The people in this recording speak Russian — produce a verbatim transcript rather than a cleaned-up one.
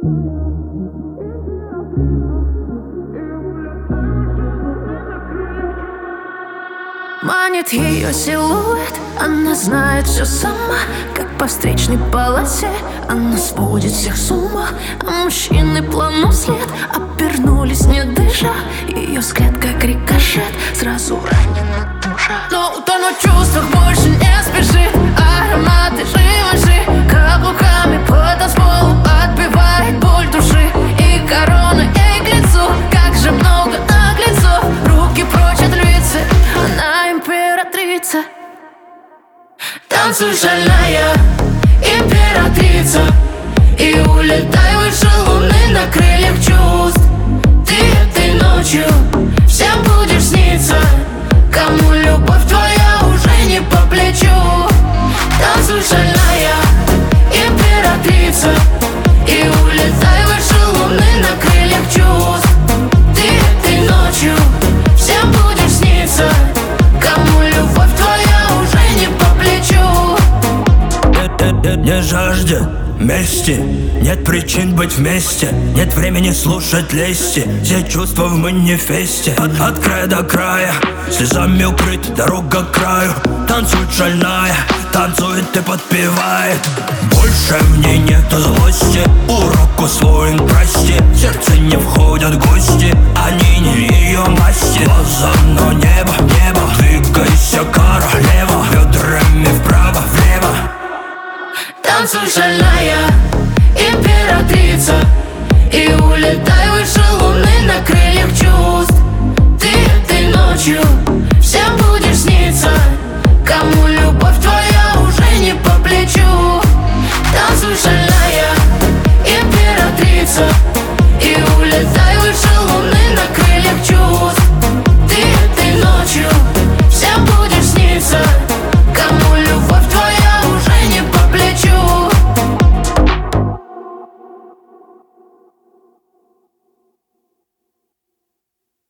Манит ее силуэт, она знает все сама. Как по встречной полосе она сводит всех с ума. А мужчины плавно вслед обернулись, не дыша. Ее взгляд как рикошет, сразу ранена душа. Но утонуть в чувствах больше не спешит. Ароматы живы, каблуками по танцполу отбивает боль души. И корона ей к лицу, как же много наглецов. Руки прочь от львицы, она императрица. Танцуй, шальная императрица, и улетай выше луны на крыльях чувств. Ты этой ночью всем будешь сниться, кому любовь твоя уже не по плечу. Танцуй, шальная императрица, и улетай выше луны на крыльях чувств. Ты этой ночью всем будешь сниться, кому любовь твоя уже не по плечу. Не жаждет мести, нет причин быть вместе, нет времени слушать лести. Все чувства в манифесте, от, от края до края, слезами укрыт, дорога к краю. Танцует шальная, танцует и подпевает. Больше в ней нету злости,